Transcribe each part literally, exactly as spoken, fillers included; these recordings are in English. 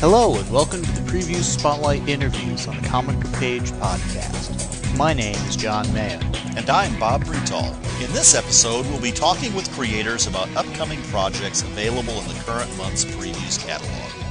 Hello and welcome to the Preview Spotlight Interviews on the Comic Book Page podcast. My name is John Mayo. And I'm Bob Bretal. In this episode, we'll be talking with creators about upcoming projects available in the current month's Previews catalog.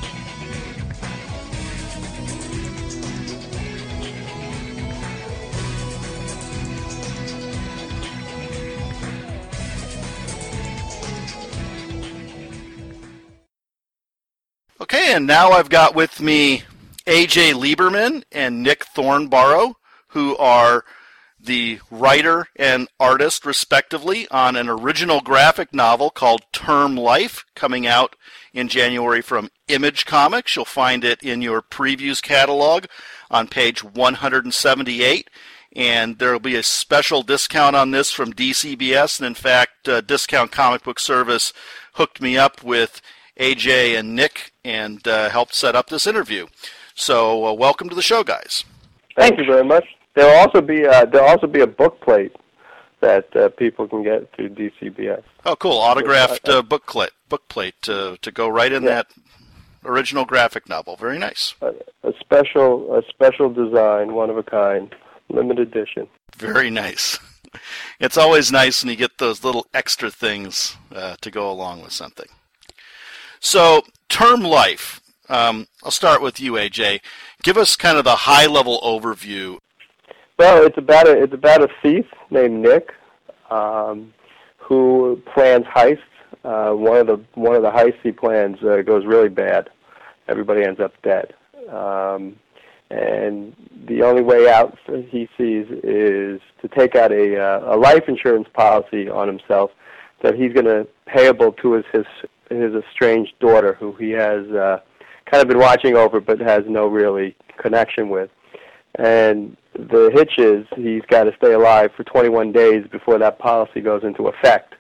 Okay, and now I've got with me A J Lieberman and Nick Thornborough, who are the writer and artist, respectively, on an original graphic novel called Term Life, coming out in January from Image Comics. You'll find it in your Previews catalog on page one hundred seventy-eight, and there will be a special discount on this from D C B S, and in fact, uh, Discount Comic Book Service hooked me up with A J and Nick and uh, helped set up this interview. So uh, welcome to the show, guys. Thank you very much. There'll also be uh, there'll also be a book plate that uh, people can get through D C B S. Oh, cool! Autographed uh, book plate, book plate to to go right in yeah. that original graphic novel. Very nice. A, a special a special design, one of a kind, limited edition. Very nice. It's always nice when you get those little extra things uh, to go along with something. So, Term Life. Um, I'll start with you, A J. Give us kind of the high-level overview. Well, it's about a it's about a thief named Nick um, who plans heists. Uh, one of the one of the heists he plans uh, goes really bad. Everybody ends up dead, um, and the only way out he sees is to take out a uh, a life insurance policy on himself that he's going to payable to his his his estranged daughter, who he has uh, kind of been watching over but has no really connection with. And the hitch is he's got to stay alive for twenty-one days before that policy goes into effect.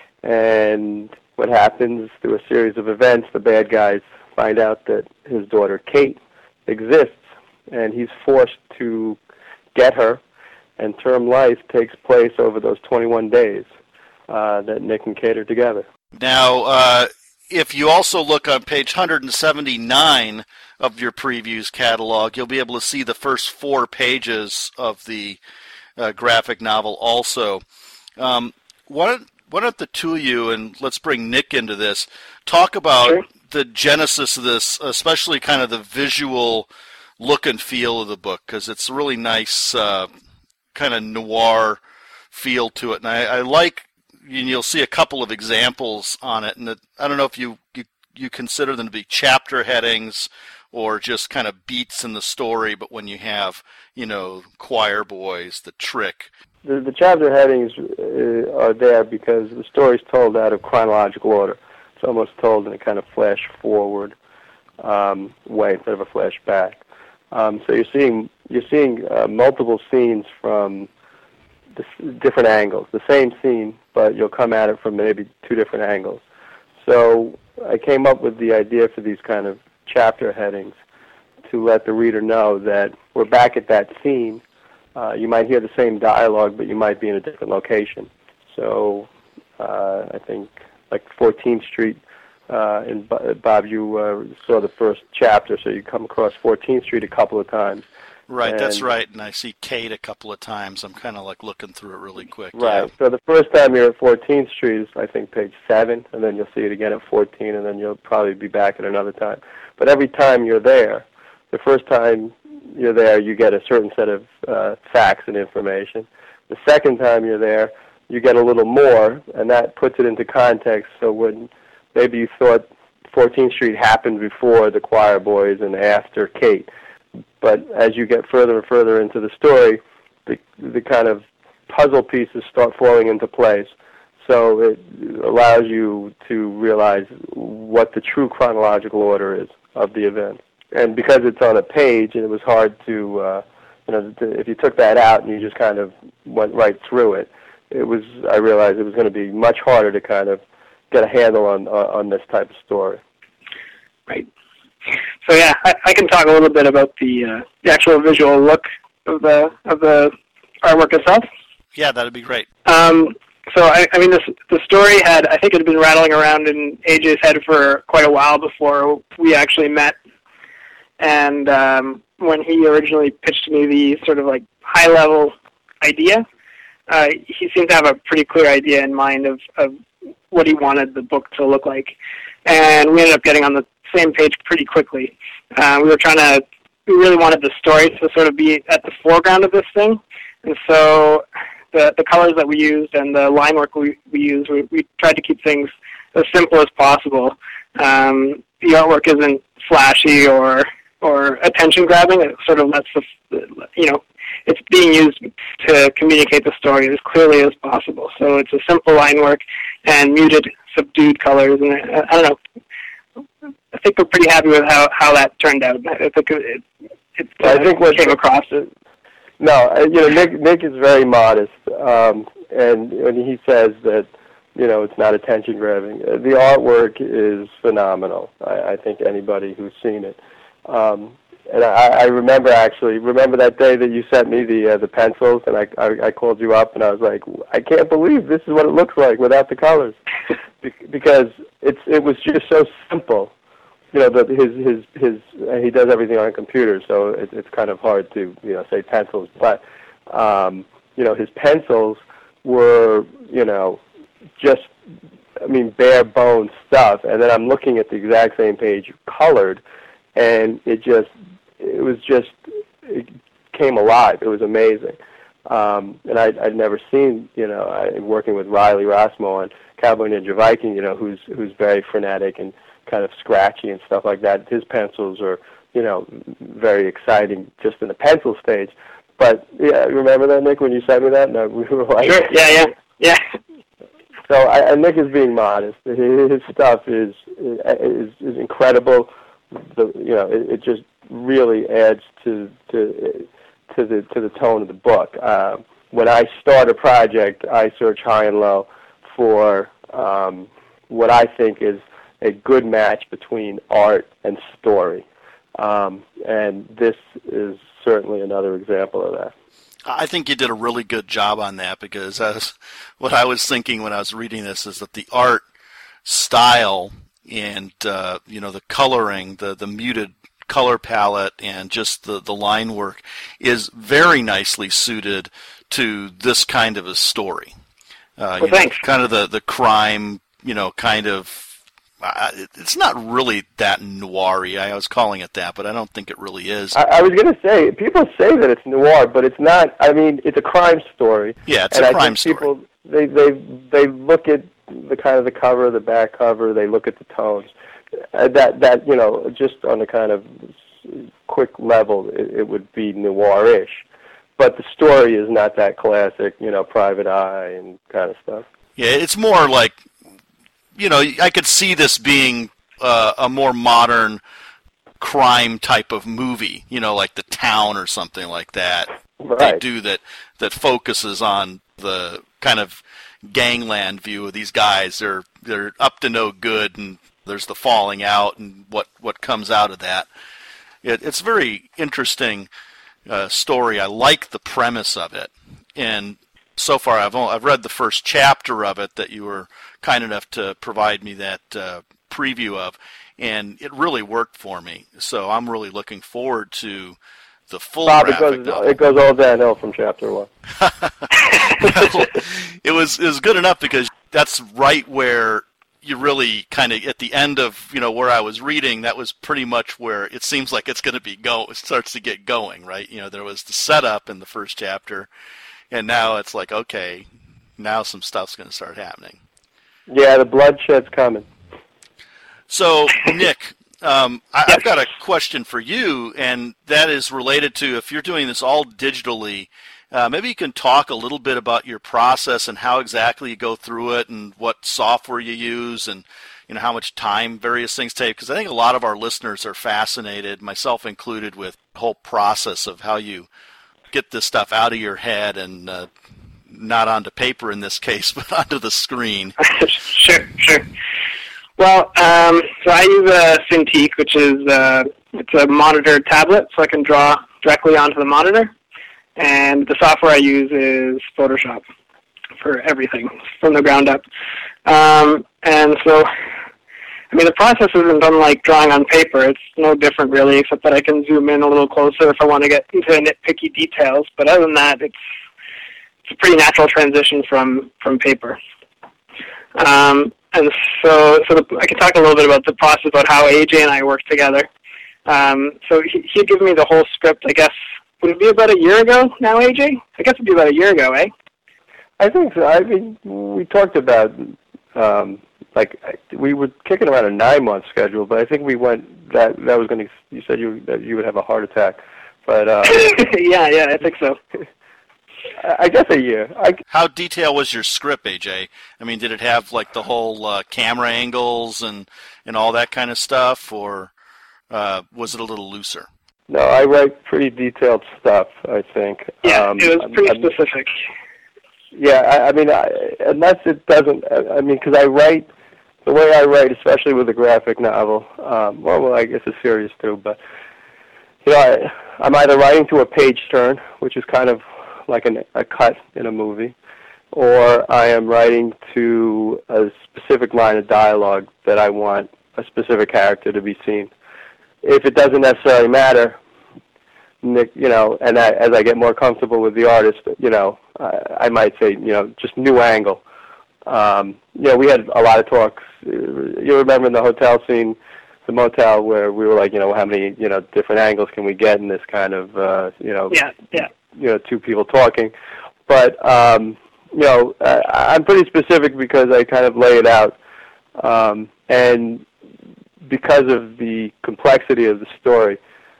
And what happens through a series of events, the bad guys find out that his daughter Kate exists, and he's forced to get her, and Term Life takes place over those twenty-one days uh, that Nick and Kate are together. Now, uh, if you also look on page one hundred seventy-nine of your Previews catalog, you'll be able to see the first four pages of the uh, graphic novel also. Um, why don't, why don't the two of you, and let's bring Nick into this, talk about sure. the genesis of this, especially kind of the visual look and feel of the book, because it's a really nice uh, kind of noir feel to it. And I, I like and you'll see a couple of examples on it, and it, I don't know if you, you you consider them to be chapter headings or just kind of beats in the story, but when you have, you know, Choir Boys, The Trick. The, the chapter headings uh, are there because the story's told out of chronological order. It's almost told in a kind of flash-forward um, way instead of a flashback. Um, so you're seeing you're seeing uh, multiple scenes from different angles, the same scene, but you'll come at it from maybe two different angles. So I came up with the idea for these kind of chapter headings to let the reader know that we're back at that scene. Uh, you might hear the same dialogue, but you might be in a different location. So uh, I think like fourteenth Street, uh, and Bob, you uh, saw the first chapter, so you come across fourteenth Street a couple of times. Right, and, that's right, and I see Kate a couple of times. I'm kind of like looking through it really quick. Right, yeah. So the first time you're at fourteenth Street is, I think, page seven, and then you'll see it again at fourteen, and then you'll probably be back at another time. But every time you're there, the first time you're there, you get a certain set of uh, facts and information. The second time you're there, you get a little more, and that puts it into context. So when maybe you thought fourteenth Street happened before the Choir Boys and after Kate, but as you get further and further into the story, the the kind of puzzle pieces start falling into place. So it allows you to realize what the true chronological order is of the event. And because it's on a page, and it was hard to, uh, you know, to, if you took that out and you just kind of went right through it, it was. I realized it was going to be much harder to kind of get a handle on on, on this type of story. Right. So yeah, I, I can talk a little bit about the, uh, the actual visual look of the of the artwork itself. Yeah, that'd be great. Um, so I, I mean, this the story had I think it had been rattling around in A J's head for quite a while before we actually met And um, when he originally pitched me the sort of like high-level idea, uh, he seemed to have a pretty clear idea in mind of, of what he wanted the book to look like. And we ended up getting on the same page pretty quickly. Uh, we were trying to, we really wanted the story to sort of be at the foreground of this thing. And so the the colors that we used and the line work we, we used, we, we tried to keep things as simple as possible. Um, the artwork isn't flashy or or attention grabbing. It sort of lets the, you know, it's being used to communicate the story as clearly as possible. So it's a simple line work and muted, subdued colors. And I, I don't know. I think we're pretty happy with how, how that turned out. I think it, it, it I think what came across it. No, you know, Nick Nick is very modest, um, and when he says that, you know, it's not attention grabbing, the artwork is phenomenal. I, I think anybody who's seen it. Um, and I, I remember actually, remember that day that you sent me the uh, the pencils, and I, I I called you up, and I was like, I can't believe this is what it looks like without the colors, because it's it was just so simple. You know, the, his his his uh, he does everything on a computer, so it, it's kind of hard to, you know, say pencils. But um, you know, his pencils were, you know, just, I mean, bare bones stuff. And then I'm looking at the exact same page colored, and it just it was just it came alive. It was amazing. Um, and I'd, I'd never seen, you know, I, working with Riley Rossmo on Cowboy Ninja Viking, you know, who's who's very frenetic and kind of scratchy and stuff like that. His pencils are, you know, very exciting just in the pencil stage. But yeah, remember that, Nick, when you sent me that? No, we were like, sure. Yeah, yeah, yeah. So I, and Nick is being modest. His stuff is is is incredible. The you know, it, it just really adds to to to the to the tone of the book. Uh, when I start a project, I search high and low for um, what I think is a good match between art and story. Um, and this is certainly another example of that. I think you did a really good job on that, because as, what I was thinking when I was reading this is that the art style and, uh, you know, the coloring, the, the muted color palette and just the, the line work is very nicely suited to this kind of a story. Uh, well, you know, thanks. kind of the, the crime, you know, kind of, Uh, it's not really that noir-y. I was calling it that, but I don't think it really is. I, I was going to say, people say that it's noir, but it's not. I mean, it's a crime story. Yeah, it's and a I crime think story. People, they, they, they look at the kind of the cover, the back cover, they look at the tones. Uh, that, that you know, just on a kind of quick level, it, it would be noir-ish. But the story is not that classic, you know, Private Eye and kind of stuff. Yeah, it's more like, you know, I could see this being uh, a more modern crime type of movie, you know, like The Town or something like that. Right. They do that that focuses on the kind of gangland view of these guys. They're they're up to no good, and there's the falling out and what, what comes out of that. It, it's a very interesting uh, story. I like the premise of it, and so far I've only, I've read the first chapter of it that you were kind enough to provide me that uh, preview of, and it really worked for me. So I'm really looking forward to the full Bob, graphic it goes, novel. it goes all downhill from chapter one. it was it was good enough, because that's right where you really kind of, at the end of, you know, where I was reading, that was pretty much where it seems like it's going to be go. It starts to get going, right? You know, there was the setup in the first chapter, and now it's like, okay, now some stuff's going to start happening. Yeah, the bloodshed's coming. So, Nick, um, I, I've got a question for you, and that is related to, if you're doing this all digitally, uh, maybe you can talk a little bit about your process and how exactly you go through it, and what software you use, and you know how much time various things take. Because I think a lot of our listeners are fascinated, myself included, with the whole process of how you get this stuff out of your head and uh, not onto paper in this case, but onto the screen. Sure, sure. Well, um, so I use a Cintiq, which is uh, it's a monitor tablet, so I can draw directly onto the monitor. And the software I use is Photoshop for everything from the ground up. Um, and so I mean, the process isn't unlike drawing on paper. It's no different, really, except that I can zoom in a little closer if I want to get into nitpicky details. But other than that, it's it's a pretty natural transition from, from paper. Um, and so so the, I can talk a little bit about the process, about how A J and I work together. Um, so he, he'd given me the whole script, I guess, would it be about a year ago now, A J? I guess it would be about a year ago, eh? I think so. I mean, we talked about, um, like, we were kicking around a nine-month schedule, but I think we went, that that was going to, you said you that you would have a heart attack. But uh, yeah, yeah, I think so. I guess a year. I, How detailed was your script, A J? I mean, did it have, like, the whole uh, camera angles and, and all that kind of stuff, or uh, was it a little looser? No, I write pretty detailed stuff, I think. Yeah, um, it was pretty I'm, specific. Yeah, I, I mean, I, unless it doesn't, I mean, because I write, the way I write, especially with a graphic novel, um, well, well, I guess a series too, but, you know, I, I'm either writing to a page turn, which is kind of like an, a cut in a movie, or I am writing to a specific line of dialogue that I want a specific character to be seen. If it doesn't necessarily matter, Nick, you know, and I, as I get more comfortable with the artist, you know, I, I might say, you know, just new angle. Um, you know, we had a lot of talks. You remember in the hotel scene, the motel, where we were like, you know, how many, you know, different angles can we get in this kind of, uh, you know, yeah, yeah. you know, two people talking. But, um, you know, uh, I'm pretty specific because I kind of lay it out. Um, and because of the complexity of the story,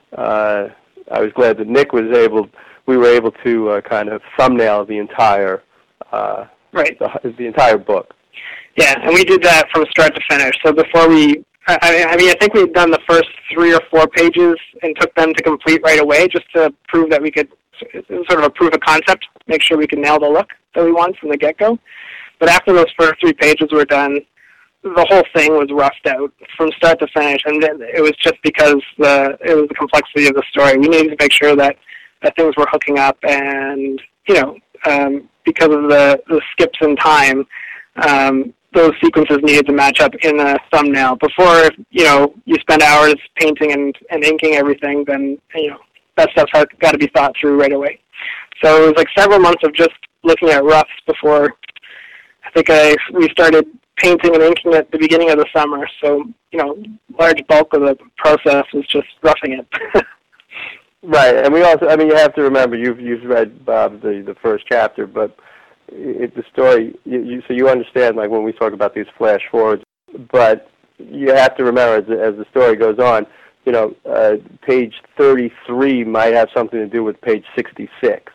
uh, I was glad that Nick was able, we were able to uh, kind of thumbnail the entire, uh, right, the, the entire book. Yeah, and we did that from start to finish. So before we, I, I mean, I think we had done the first three or four pages and took them to complete right away, just to prove that we could, sort of a proof of concept, make sure we could nail the look that we want from the get-go. But after those first three pages were done, the whole thing was roughed out from start to finish, and it was just because the it was the complexity of the story. We needed to make sure that, that things were hooking up, and you know, um, because of the, the skips in time, um, those sequences needed to match up in a thumbnail. Before, you know, you spend hours painting and, and inking everything, then you know that stuff's got to be thought through right away. So it was like several months of just looking at roughs before I think I we started painting and inking at the beginning of the summer, so, you know, large bulk of the process was just roughing it. Right, and we also, I mean, you have to remember, you've you've read, Bob, the, the first chapter, but it, the story, you, you, so you understand, like, when we talk about these flash forwards, but you have to remember, as, as the story goes on, you know, uh, page thirty-three might have something to do with page sixty-six.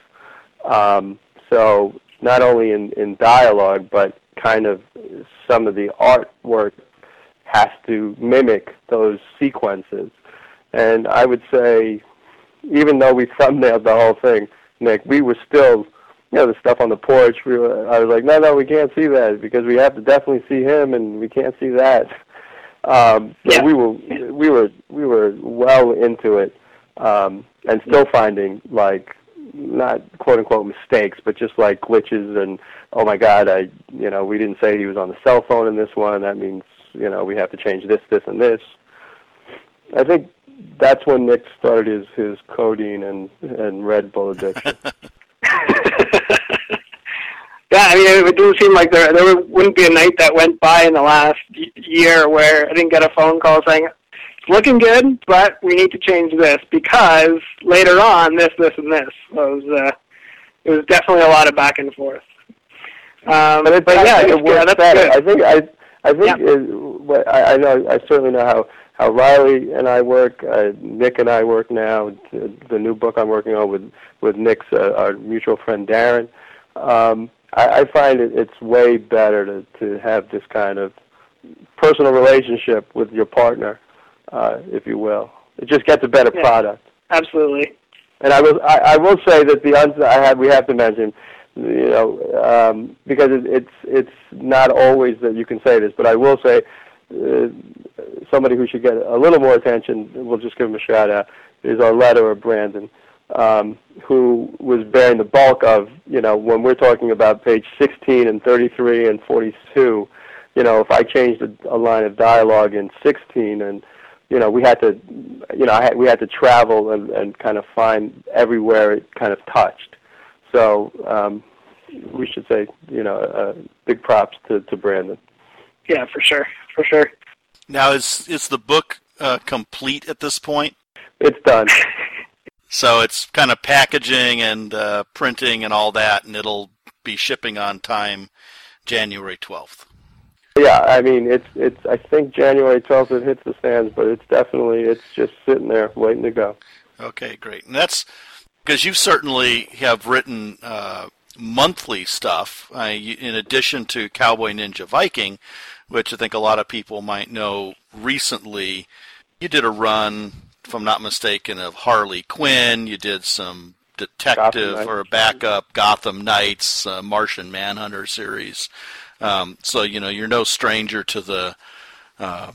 Um, so not only in, in dialogue, but kind of some of the artwork has to mimic those sequences. And I would say, even though we thumbnailed the whole thing, Nick, we were still, you know, the stuff on the porch, we were, I was like, no, no, we can't see that because we have to definitely see him and we can't see that. Um, so yeah. we were, we were, we were well into it, um, and still finding, like, not quote-unquote mistakes, but just like glitches and, oh my God, I, you know, we didn't say he was on the cell phone in this one. That means, you know, we have to change this, this, and this. I think that's when Nick started his, his codeine and, and Red Bull addiction. Yeah, I mean, it didn't seem like there there wouldn't be a night that went by in the last year where I didn't get a phone call saying, it's looking good, but we need to change this because later on, this, this, and this. So it was, uh, it was definitely a lot of back and forth. Um, but, it, but yeah, it yeah, works that's better. good. I think I, I think yeah. it, I, I know. I certainly know how, how Riley and I work. Uh, Nick and I work now. The new book I'm working on with with Nick's uh, our mutual friend Darren. Um, I, I find it, it's way better to to have this kind of personal relationship with your partner, uh, if you will. It just gets a better yeah, product. Absolutely. And I will I, I will say that the uns- I have we have to mention, you know, um, because it, it's it's not always that you can say this, but I will say uh, somebody who should get a little more attention, we'll just give him a shout out, is our letterer, Brandon, um, who was bearing the bulk of, you know, when we're talking about page sixteen and thirty-three and forty-two, you know, if I changed a, a line of dialogue in sixteen, and you know, we had to, you know, I had, we had to travel and, and kind of find everywhere it kind of touched. So um, we should say, you know, uh, big props to, to Brandon. Yeah, for sure, for sure. Now, is is the book uh, complete at this point? It's done. So it's kind of packaging and uh, printing and all that, and it'll be shipping on time January twelfth. Yeah, I mean, it's it's. I think January twelfth it hits the stands, but it's definitely it's just sitting there waiting to go. Okay, great. And that's because you certainly have written uh, monthly stuff uh, in addition to Cowboy Ninja Viking, which I think a lot of people might know recently. You did a run, if I'm not mistaken, of Harley Quinn. You did some detective or backup Gotham Knights, uh, Martian Manhunter series. Um, so, you know, you're no stranger to the uh,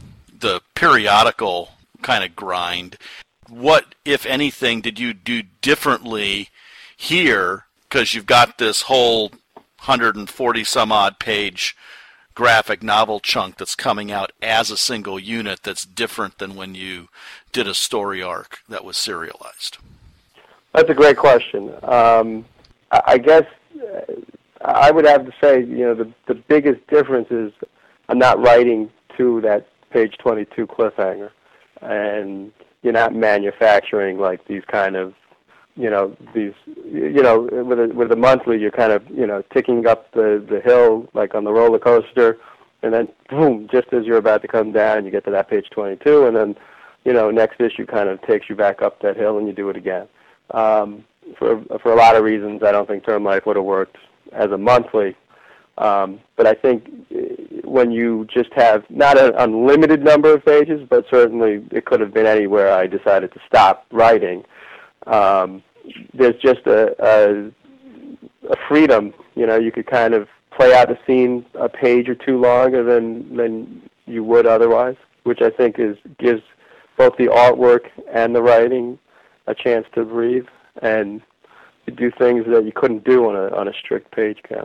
the periodical kind of grind. What, if anything, did you do differently here? Because you've got this whole one hundred forty some odd page graphic novel chunk that's coming out as a single unit that's different than when you did a story arc that was serialized. That's a great question. Um, I, I guess uh, I would have to say, you know, the the biggest difference is I'm not writing to that page twenty-two cliffhanger, and you're not manufacturing like these kind of, you know, these, you know, with a, with a monthly, you're kind of, you know, ticking up the, the hill like on the roller coaster, and then boom, just as you're about to come down, you get to that page twenty-two, and then, you know, next issue kind of takes you back up that hill, and you do it again. Um, for for a lot of reasons, I don't think Term Life would have worked as a monthly, um, but I think when you just have not an unlimited number of pages, but certainly it could have been anywhere I decided to stop writing. Um, there's just a, a, a freedom, you know, you could kind of play out a scene a page or two longer than than you would otherwise, which I think is gives both the artwork and the writing a chance to breathe and to do things that you couldn't do on a on a strict page count.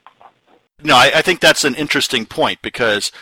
No, I, I think that's an interesting point, because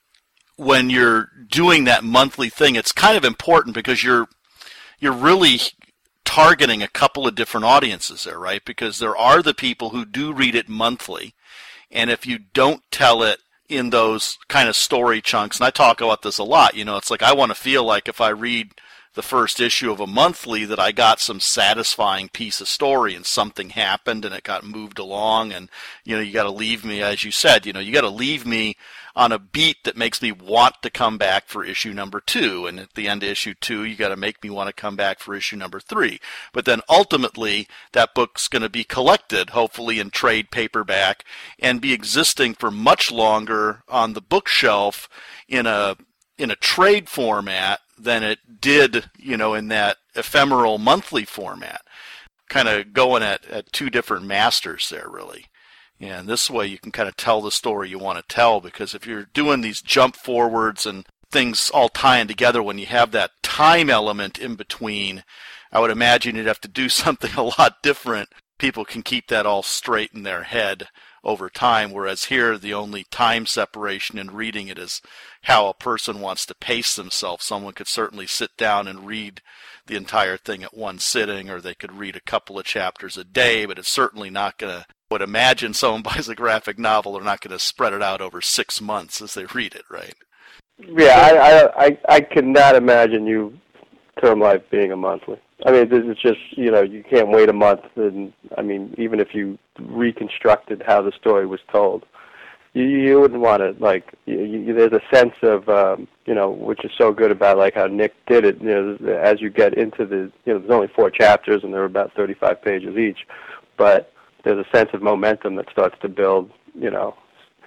when you're doing that monthly thing, it's kind of important because you're you're really targeting a couple of different audiences there, right? Because there are the people who do read it monthly, and if you don't tell it in those kind of story chunks, and I talk about this a lot, you know, it's like I want to feel like if I read the first issue of a monthly that I got some satisfying piece of story and something happened and it got moved along, and, you know, you got to leave me, as you said, you know, you got to leave me on a beat that makes me want to come back for issue number two, and at the end of issue two, you got to make me want to come back for issue number three. But then ultimately, that book's going to be collected, hopefully in trade paperback, and be existing for much longer on the bookshelf in a in a trade format than it did, you know, in that ephemeral monthly format. Kind of going at, at two different masters there, really. And this way you can kind of tell the story you want to tell, because if you're doing these jump forwards and things all tying together when you have that time element in between, I would imagine you'd have to do something a lot different. People can keep that all straight in their head over time, whereas here the only time separation in reading it is how a person wants to pace themselves. Someone could certainly sit down and read the entire thing at one sitting, or they could read a couple of chapters a day, but it's certainly not going to, would imagine someone buys a graphic novel, they're not going to spread it out over six months as they read it, right? Yeah, I I I, I could not imagine you Term Life being a monthly. I mean, it's just, you know, you can't wait a month, and I mean, even if you reconstructed how the story was told, you you wouldn't want to, like, you, you, there's a sense of, um, you know, which is so good about, like, how Nick did it, you know, as you get into the, you know, there's only four chapters, and they're about thirty-five pages each, but there's a sense of momentum that starts to build, you know,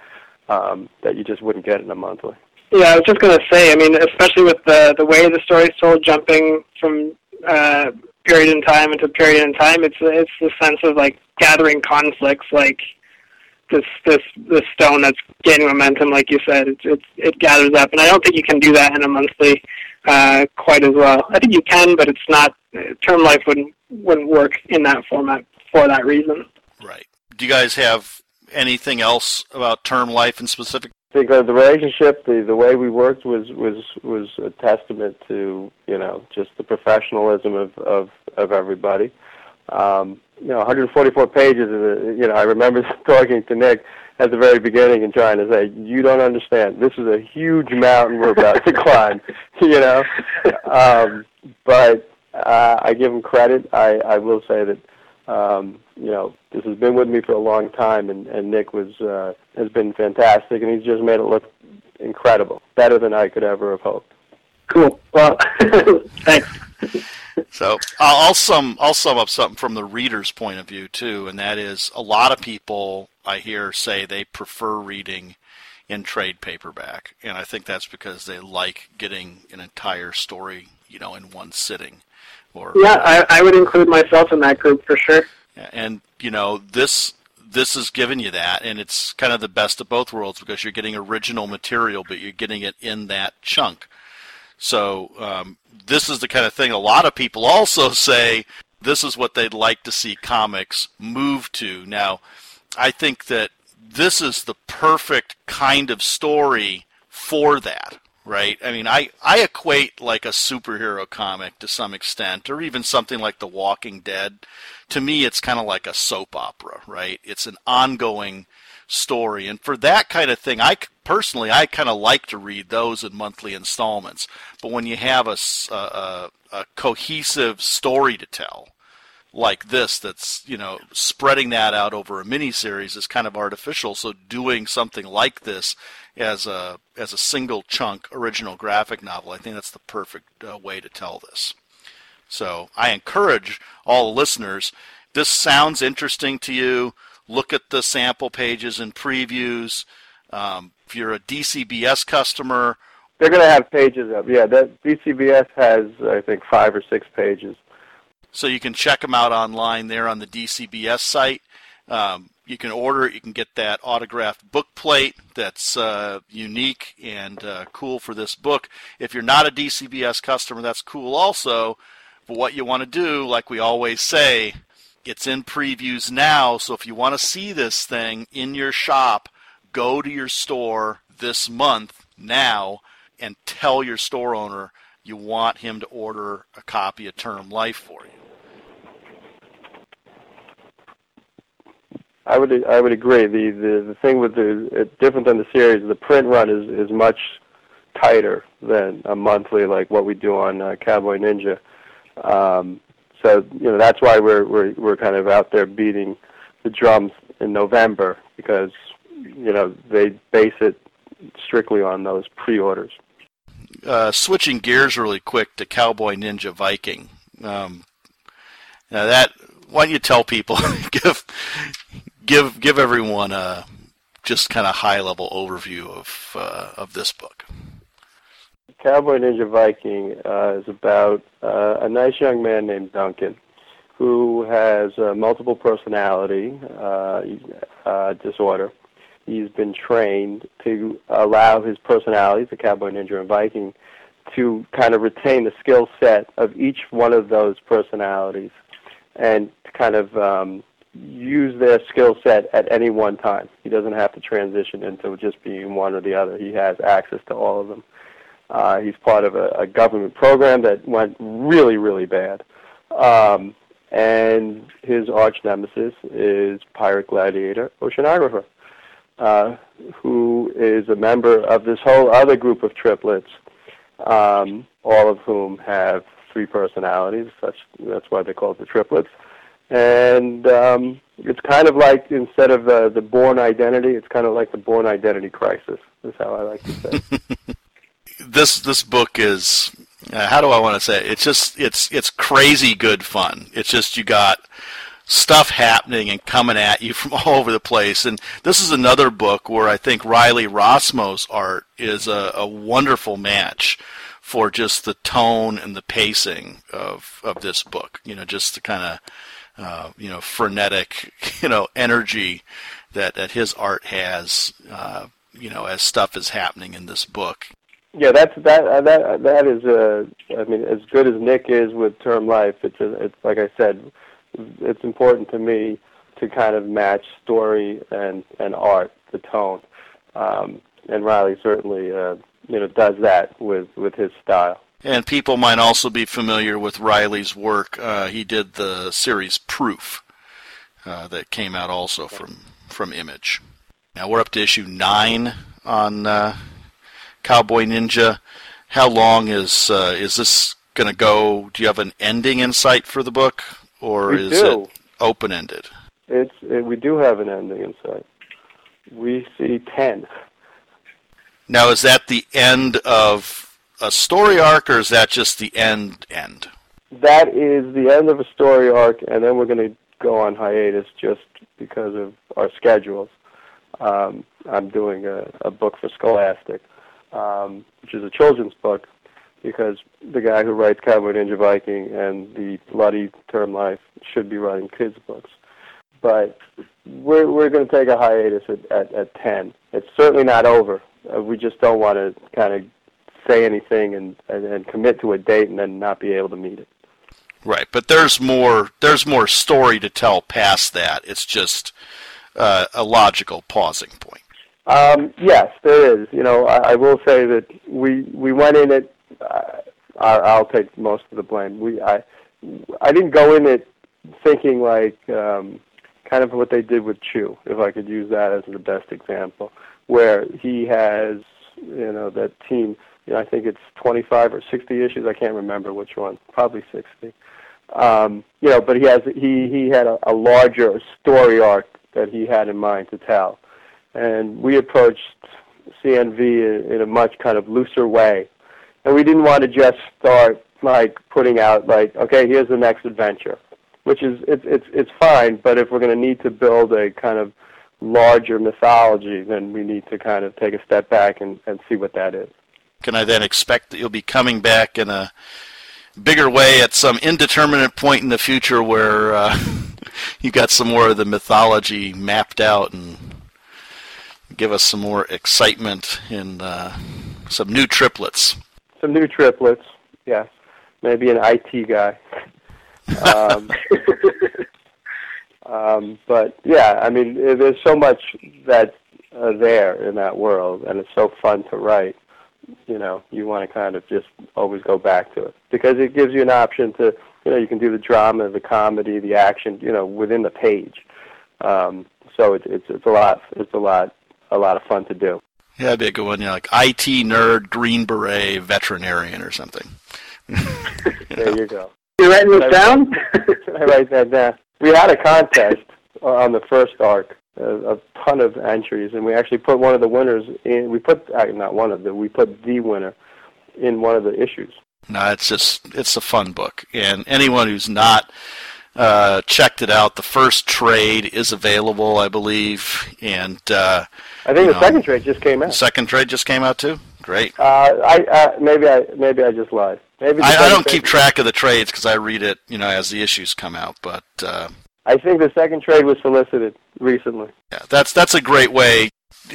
um, that you just wouldn't get in a monthly. Yeah, I was just going to say, I mean, especially with the the way the story's told, jumping from uh, period in time into period in time, it's it's the sense of, like, gathering conflicts, like this this this stone that's gaining momentum, like you said. It's, it's it gathers up, and I don't think you can do that in a monthly uh, quite as well. I think you can, but it's not. Term Life wouldn't wouldn't work in that format for that reason. Right. Do you guys have anything else about Term Life in specific? think uh, the relationship, the the way we worked was was was a testament to, you know, just the professionalism of of, of everybody. Um, you know, one hundred forty-four pages. Is a, you know, I remember talking to Nick at the very beginning and trying to say, "You don't understand. This is a huge mountain we're about to climb." You know, um, but uh, I give him credit. I, I will say that. Um, you know, this has been with me for a long time, and, and Nick was uh, has been fantastic, and he's just made it look incredible, better than I could ever have hoped. Cool. Well, thanks. So I'll sum I'll sum up something from the reader's point of view too, and that is a lot of people I hear say they prefer reading in trade paperback, and I think that's because they like getting an entire story, you know, in one sitting. Or, yeah, I, I would include myself in that group for sure. And, you know, this this is giving you that, and it's kind of the best of both worlds because you're getting original material, but you're getting it in that chunk. So um, this is the kind of thing a lot of people also say this is what they'd like to see comics move to. Now, I think that this is the perfect kind of story for that. Right? I mean, I, I equate like a superhero comic to some extent, or even something like The Walking Dead. To me, it's kind of like a soap opera, right? It's an ongoing story. And for that kind of thing, I personally, I kind of like to read those in monthly installments. But when you have a, a, a cohesive story to tell, like this, that's, you know, spreading that out over a miniseries is kind of artificial. So doing something like this as a as a single chunk original graphic novel, I think that's the perfect uh, way to tell this. So I encourage all the listeners, this sounds interesting to you, look at the sample pages and previews. Um, if you're a D C B S customer, they're going to have pages up. Yeah, that D C B S has, I think, five or six pages. So you can check them out online there on the D C B S site. Um, you can order it. You can get that autographed book plate that's uh, unique and uh, cool for this book. If you're not a D C B S customer, that's cool also. But what you want to do, like we always say, it's in previews now. So if you want to see this thing in your shop, go to your store this month now and tell your store owner you want him to order a copy of Term Life for you. I would I would agree. The the, the thing with the it's different than the series. The print run is, is much tighter than a monthly like what we do on uh, Cowboy Ninja. Um, so you know that's why we're we're we're kind of out there beating the drums in November because you know they base it strictly on those pre-orders. Uh, switching gears really quick to Cowboy Ninja Viking. Um, now that why don't you tell people give. Give give everyone a just kind of high level overview of uh, of this book. Cowboy Ninja Viking uh, is about uh, a nice young man named Duncan who has uh, multiple personality uh, uh, disorder. He's been trained to allow his personalities, the Cowboy Ninja and Viking, to kind of retain the skill set of each one of those personalities and to kind of um, use their skill set at any one time. He doesn't have to transition into just being one or the other. He has access to all of them. Uh, he's part of a, a government program that went really, really bad. Um, and his arch nemesis is Pirate Gladiator Oceanographer, uh, who is a member of this whole other group of triplets, um, all of whom have three personalities. Such, that's why they call it the triplets. And um, it's kind of like, instead of uh, the Bourne Identity, it's kind of like the Bourne Identity Crisis, is how I like to say. this this book is, uh, how do I want to say it? It's just, it's it's crazy good fun. It's just you got stuff happening and coming at you from all over the place. And this is another book where I think Riley Rossmo's art is a, a wonderful match for just the tone and the pacing of, of this book. You know, just the kind of Uh, you know, frenetic, you know, energy that, that his art has, uh, you know, as stuff is happening in this book. Yeah, that's that that that is uh, I mean, as good as Nick is with Term Life, it's a, it's like I said, it's important to me to kind of match story and and art, the tone. Um, and Riley certainly uh, you know does that with with his style. And people might also be familiar with Riley's work. Uh, he did the series Proof uh, that came out also from from Image. Now we're up to issue nine on uh, Cowboy Ninja. How long is uh, is this going to go? Do you have an ending in sight for the book, or we is do. it open-ended? It's it, we do have an ending in sight. We see ten. Now, is that the end of a story arc, or is that just the end end? That is the end of a story arc, and then we're going to go on hiatus just because of our schedules. Um, I'm doing a, a book for Scholastic, um, which is a children's book, because the guy who writes Cowboy Ninja Viking and the Bloody Term Life should be writing kids' books. But we're we're going to take a hiatus at, at, at ten. It's certainly not over. Uh, we just don't want to kind of say anything and, and, and commit to a date and then not be able to meet it. Right, but there's more there's more story to tell past that. It's just uh, a logical pausing point. Um, yes, there is. You know, I, I will say that we we went in it. Uh, I, I'll take most of the blame. We I I didn't go in it thinking like um, kind of what they did with Chew, if I could use that as the best example, where he has you know that team. You know, I think it's twenty-five or sixty issues. I can't remember which one. Probably sixty. Um, you know, but he has he he had a, a larger story arc that he had in mind to tell, and we approached C N V in, in a much kind of looser way, and we didn't want to just start like putting out like, okay, here's the next adventure, which is it's it's it's fine, but if we're going to need to build a kind of larger mythology, then we need to kind of take a step back and, and see what that is. Can I then expect that you'll be coming back in a bigger way at some indeterminate point in the future where uh, you got some more of the mythology mapped out and give us some more excitement in uh, some new triplets? Some new triplets, yes. Maybe an I T guy. Um, um, but, yeah, I mean, there's so much that's uh, there in that world, and it's so fun to write. You know, you want to kind of just always go back to it because it gives you an option to, you know, you can do the drama, the comedy, the action, you know, within the page. Um, so it's it's it's a lot it's a lot a lot of fun to do. Yeah, that'd be a good one. You know, like I T nerd, Green Beret, veterinarian, or something. you there know. you go. You writing this down? I write that down. We had a contest on the first arc. A, a ton of entries, and we actually put one of the winners in. We put uh, not one of the. We put the winner in one of the issues. No, it's just it's a fun book, and anyone who's not uh, checked it out, the first trade is available, I believe, and uh, I think the know, second trade just came out. The second trade just came out too. Great. Uh, I uh, maybe I maybe I just lied. Maybe I, I don't keep track of the trades because I read it, you know, as the issues come out, but. Uh, I think the second trade was solicited recently. Yeah, that's that's a great way,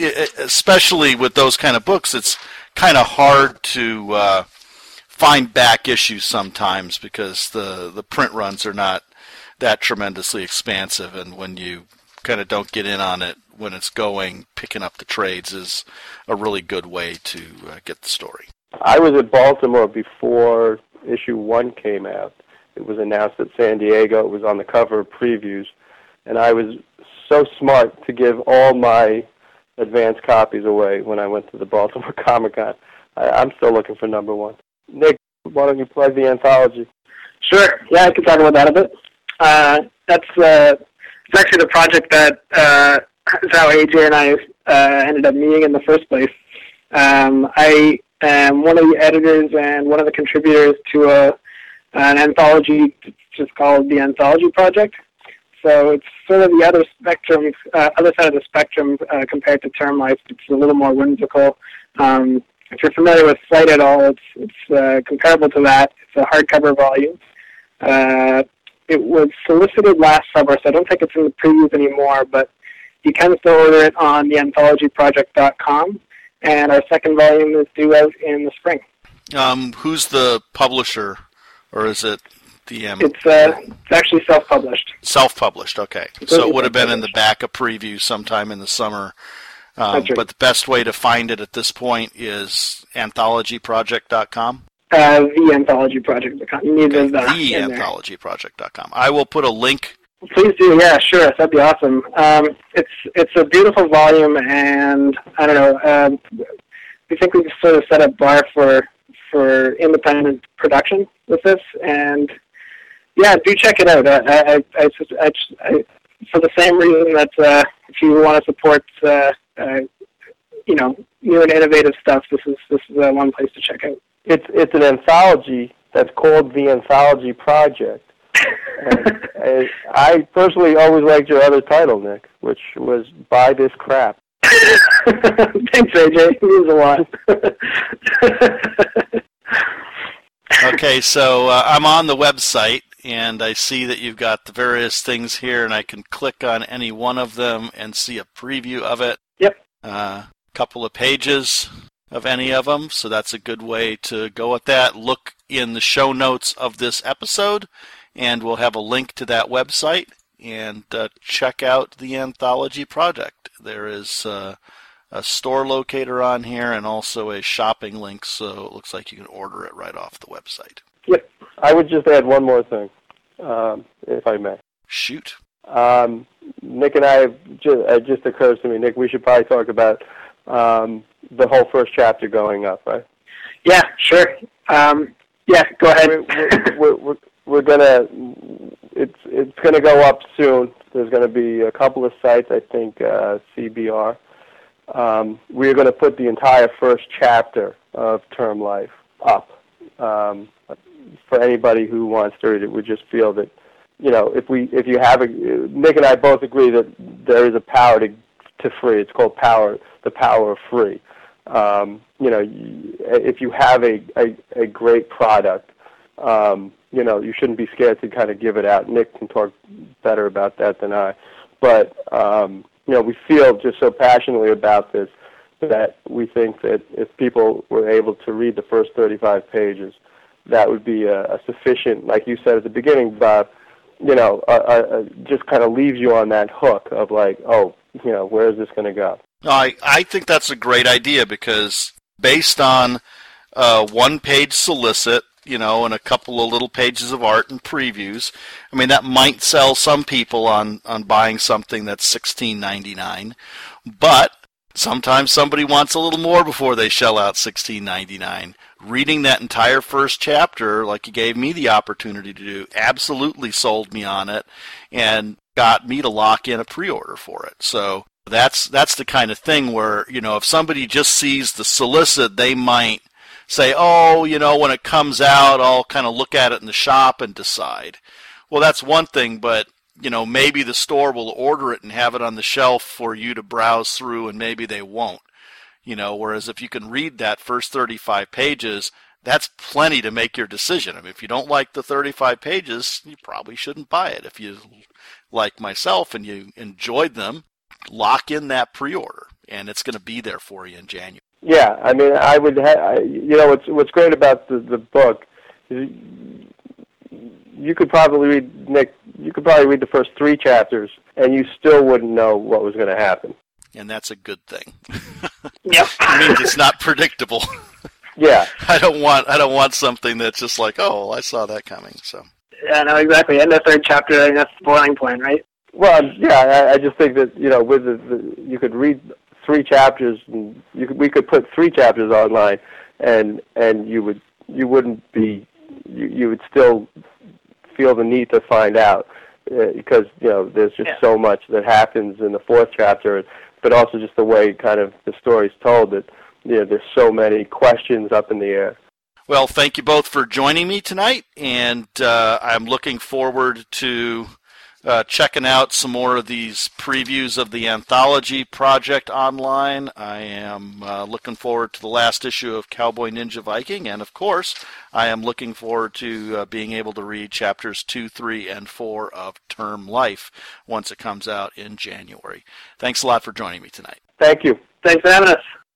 especially with those kind of books. It's kind of hard to uh, find back issues sometimes because the, the print runs are not that tremendously expansive, and when you kind of don't get in on it when it's going, picking up the trades is a really good way to uh, get the story. I was at Baltimore before issue one came out. It was announced at San Diego. It was on the cover of previews. And I was so smart to give all my advanced copies away when I went to the Baltimore Comic-Con. I, I'm still looking for number one. Nick, why don't you plug the anthology? Sure. Yeah, I can talk about that a bit. Uh, that's uh, it's actually the project that uh, is how A J and I uh, ended up meeting in the first place. Um, I am one of the editors and one of the contributors to a an anthology just called the Anthology Project. So it's sort of the other spectrum, uh, other side of the spectrum uh, compared to Term Life. It's a little more whimsical. Um, if you're familiar with Flight at all, it's it's uh, comparable to that. It's a hardcover volume. Uh, it was solicited last summer, so I don't think it's in the previews anymore, but you can still order it on the anthology project dot com, and our second volume is due out in the spring. Um, who's the publisher? Or is it the M? It's uh, it's actually self-published. Self-published, okay. So it would have been in the back of preview sometime in the summer Um, That's right. But the best way to find it at this point is anthology project dot com. Uh, the anthology project dot com. You need Okay, the, the the in there. anthology project dot com. I will put a link. Please do, yeah, sure, that'd be awesome. Um, it's it's a beautiful volume, and I don't know. Um, we think we've sort of set a bar for for independent production with this, and yeah, do check it out. I, I, I, I, I for the same reason that uh, if you want to support, uh, uh, you know, new and innovative stuff, this is this is uh, one place to check out. It's it's an anthology that's called the Anthology Project. And, and I personally always liked your other title, Nick, which was Buy This Crap. Thanks, A J. It means a lot. Okay, so uh, I'm on the website, and I see that you've got the various things here, and I can click on any one of them and see a preview of it. Yep. A uh, couple of pages of any of them, so that's a good way to go at that. Look in the show notes of this episode, and we'll have a link to that website, and uh, check out the Anthology Project. There is uh, a store locator on here and also a shopping link, so it looks like you can order it right off the website. Yep. I would just add one more thing, um, if I may. Shoot. Um, Nick and I, have just, it just occurs to me, Nick, we should probably talk about um, the whole first chapter going up, right? Yeah, sure. Um, yeah, go ahead. We're, we're, we're, we're gonna, it's it's gonna go up soon. There's gonna be a couple of sites, I think, uh, C B R. Um, we're gonna put the entire first chapter of Term Life up. Um, for anybody who wants to read it, we just feel that, you know, if we, if you have a, Nick and I both agree that there is a power to to free. It's called power, the power of free. Um, you know, if you have a, a, a great product, um, you know, you shouldn't be scared to kind of give it out. Nick can talk better about that than I. But, um, you know, we feel just so passionately about this that we think that if people were able to read the first thirty-five pages, that would be a, a sufficient, like you said at the beginning, Bob, you know, uh, uh, just kind of leaves you on that hook of like, oh, you know, where is this going to go? I, I think that's a great idea because based on uh, one-page solicit, you know, and a couple of little pages of art and previews, I mean, that might sell some people on, on buying something that's sixteen ninety-nine, but sometimes somebody wants a little more before they shell out sixteen ninety-nine. Reading that entire first chapter, like you gave me the opportunity to do, absolutely sold me on it and got me to lock in a pre-order for it. So that's that's the kind of thing where, you know, if somebody just sees the solicit, they might say, oh, you know, when it comes out, I'll kind of look at it in the shop and decide. Well, that's one thing, but, you know, maybe the store will order it and have it on the shelf for you to browse through, and maybe they won't. You know, whereas if you can read that first thirty-five pages, that's plenty to make your decision. I mean, if you don't like the thirty-five pages, you probably shouldn't buy it. If you, like myself, and you enjoyed them, lock in that pre-order, and it's going to be there for you in January. Yeah, I mean, I would, ha- I, you know, what's what's great about the the book is you could probably read, Nick, you could probably read the first three chapters, and you still wouldn't know what was going to happen. And that's a good thing. Yep. It means it's not predictable. Yeah. I don't want I don't want something that's just like, oh, well, I saw that coming. So. Yeah, no, exactly. And the third chapter, I think that's the boiling point, right? Well, yeah, I, I just think that, you know, with the, the you could read three chapters, and you could, we could put three chapters online, and and you would you wouldn't be you, you would still feel the need to find out uh, because, you know, there's just yeah. so much that happens in the fourth chapter, but also just the way kind of the story's told that, you know, there's so many questions up in the air. Well, thank you both for joining me tonight, and uh, I'm looking forward to uh, checking out some more of these previews of the Anthology Project online. I am uh, looking forward to the last issue of Cowboy Ninja Viking, and of course, I am looking forward to uh, being able to read chapters two, three, and four of Term Life once it comes out in January. Thanks a lot for joining me tonight. Thank you. Thanks for having us.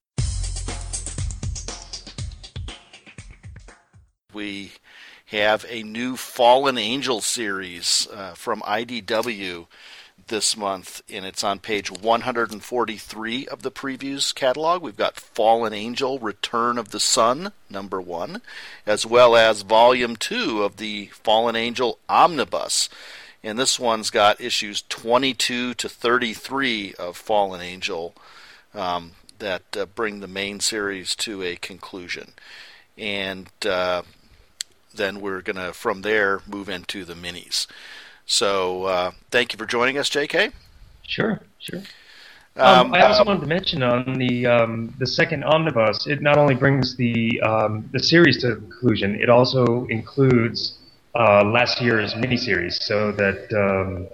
We have a new Fallen Angel series uh, from I D W. this month, and it's on page one hundred forty-three of the previews catalog. We've got Fallen Angel, Return of the Sun, number one, as well as volume two of the Fallen Angel Omnibus. And this one's got issues twenty-two to thirty-three of Fallen Angel um, that uh, bring the main series to a conclusion. And uh, then we're going to, from there, move into the minis. So uh, thank you for joining us, J K. Sure, sure. Um, um, I also um, wanted to mention on the um, the second omnibus, it not only brings the um, the series to a conclusion, it also includes uh, last year's miniseries. So that um,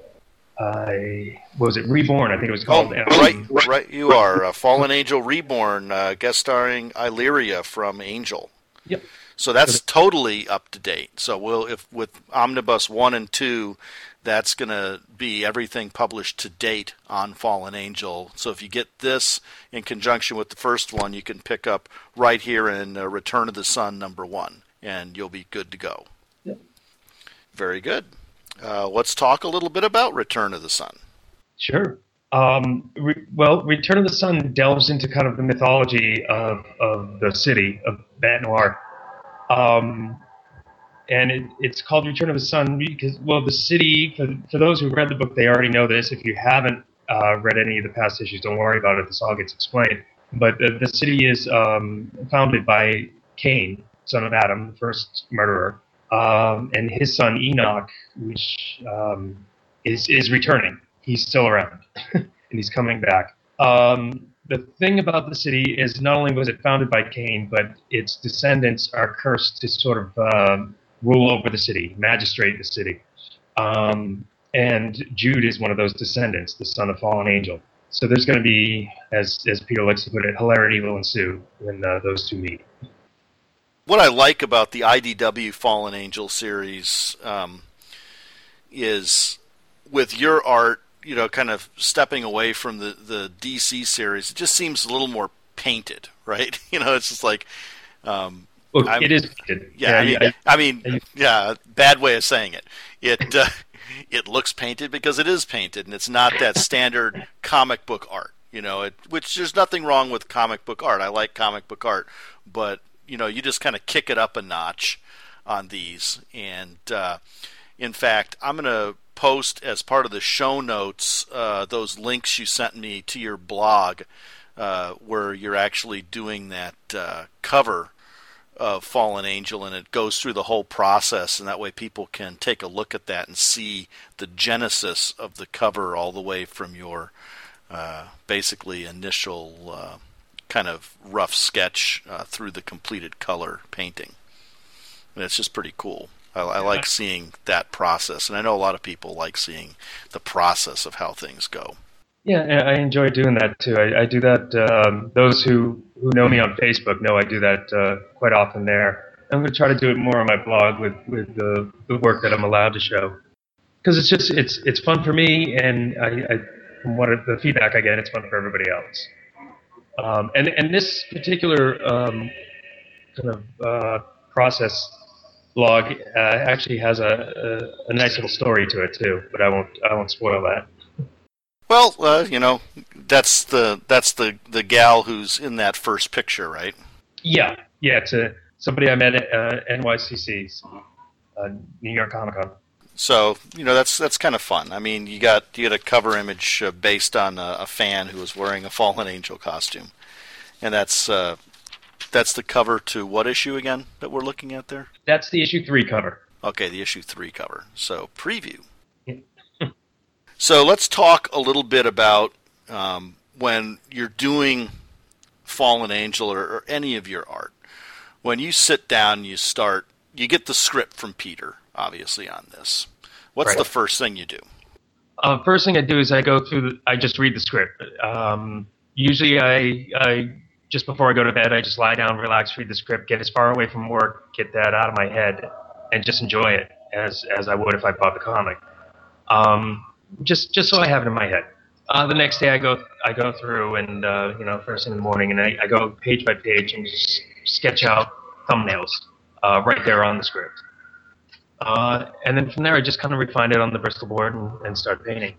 I what was it Reborn? I think it was called. Oh, right, right. You are uh, Fallen Angel Reborn, uh, guest starring Illyria from Angel. Yep. So that's totally up to date. So we'll, if with Omnibus one and two, that's going to be everything published to date on Fallen Angel. So if you get this in conjunction with the first one, you can pick up right here in uh, Return of the Sun number one, and you'll be good to go. Yep. Very good. Uh, let's talk a little bit about Return of the Sun. Sure. Um, re- well, Return of the Sun delves into kind of the mythology of, of the city of Bat Noir. Um, and it, it's called Return of the Sun because, well, the city, for, for those who read the book, they already know this. If you haven't uh, read any of the past issues, don't worry about it. This all gets explained. But the, the city is um, founded by Cain, son of Adam, the first murderer, um, and his son Enoch, which um, is, is returning. He's still around, and he's coming back. Um, The thing about the city is not only was it founded by Cain, but its descendants are cursed to sort of uh, rule over the city, magistrate the city. Um, and Jude is one of those descendants, the son of Fallen Angel. So there's going to be, as as Peter likes to put it, hilarity will ensue when uh, those two meet. What I like about the I D W Fallen Angel series um, is with your art, you know, kind of stepping away from the, the D C series, it just seems a little more painted, right? You know, it's just like... Um, Look, I'm, it is painted. Yeah, yeah, I mean, I, I mean yeah, bad way of saying it. It uh, it looks painted because it is painted, and it's not that standard comic book art, you know, it, which there's nothing wrong with comic book art. I like comic book art, but, you know, you just kind of kick it up a notch on these. And, uh, in fact, I'm going to post as part of the show notes uh, those links you sent me to your blog uh, where you're actually doing that uh, cover of Fallen Angel, and it goes through the whole process, and that way people can take a look at that and see the genesis of the cover all the way from your uh, basically initial uh, kind of rough sketch uh, through the completed color painting. And it's just pretty cool. I, I like seeing that process, and I know a lot of people like seeing the process of how things go. Yeah, I enjoy doing that too. I, I do that. Um, those who, who know me on Facebook know I do that uh, quite often there. I'm going to try to do it more on my blog with with the, the work that I'm allowed to show, because it's just it's it's fun for me, and I, I from what the feedback I get, it's fun for everybody else. Um, and and this particular um, kind of uh, process blog uh, actually has a, a, a nice little story to it too, but I won't I won't spoil that. Well, uh, you know, that's the that's the, the gal who's in that first picture, right? Yeah, yeah, it's a, somebody I met at uh, N Y C C's, uh, New York Comic Con. So, you know, that's that's kind of fun. I mean, you got you got a cover image uh, based on a, a fan who was wearing a Fallen Angel costume, and that's uh, that's the cover to what issue again that we're looking at there? That's the issue three cover. Okay, the issue three cover. So, preview. So let's talk a little bit about um, when you're doing Fallen Angel or, or any of your art. When you sit down and you start, you get the script from Peter, obviously, on this. What's right. the first thing you do? Uh, first thing I do is I go through, the, I just read the script. Um, usually I, I, just before I go to bed, I just lie down, relax, read the script, get as far away from work, get that out of my head, and just enjoy it as, as I would if I bought the comic. Um, Just, just so I have it in my head. Uh, the next day, I go, I go through, and uh, you know, first thing in the morning, and I, I go page by page and just sketch out thumbnails uh, right there on the script. Uh, and then from there, I just kind of refine it on the Bristol board and, and start painting.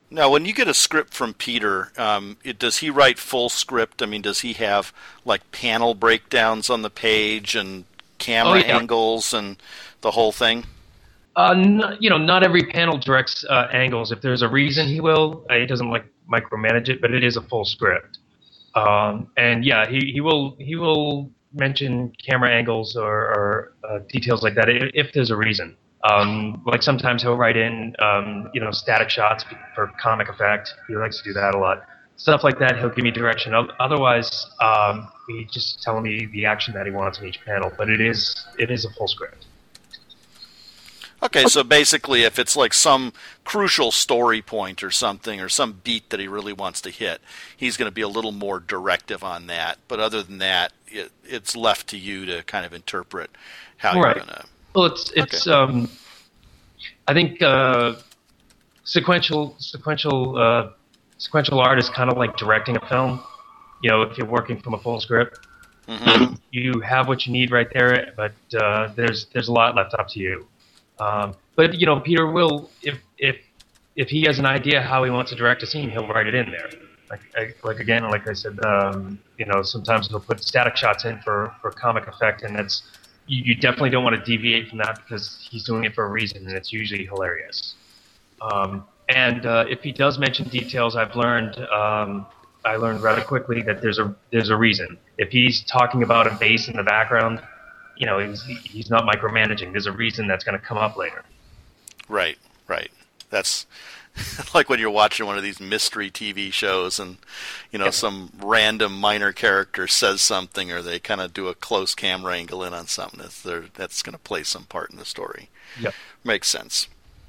Now, when you get a script from Peter, um, it, does he write full script? I mean, does he have like panel breakdowns on the page and camera oh, yeah. angles and the whole thing? Uh, n- you know, not every panel directs uh, angles. If there's a reason, he will. Uh, he doesn't like micromanage it, but it is a full script. Um, and yeah, he, he will he will mention camera angles or, or uh, details like that if, if there's a reason. Um, like sometimes he'll write in, um, you know, static shots for comic effect. He likes to do that a lot. Stuff like that, he'll give me direction. Otherwise, um, he just telling me the action that he wants in each panel. But it is it is a full script. Okay, so basically if it's like some crucial story point or something or some beat that he really wants to hit, he's going to be a little more directive on that. But other than that, it, it's left to you to kind of interpret how right. you're going to... Well, it's it's. Okay. Um, I think uh, sequential sequential uh, sequential art is kind of like directing a film. You know, if you're working from a full script, mm-hmm. you have what you need right there, but uh, there's there's a lot left up to you. Um, but you know, Peter will if if if he has an idea how he wants to direct a scene, he'll write it in there. Like I, like again, like I said, um, you know, sometimes he'll put static shots in for, for comic effect, and that's. You, you definitely don't want to deviate from that because he's doing it for a reason, and it's usually hilarious. Um, and uh, if he does mention details, I've learned um, I learned rather quickly that there's a there's a reason. If he's talking about a base in the background, you know, he's he's not micromanaging. There's a reason that's going to come up later. Right, right. That's like when you're watching one of these mystery T V shows and, you know, yeah. some random minor character says something or they kind of do a close camera angle in on something that's, that's going to play some part in the story. Yep. Makes sense.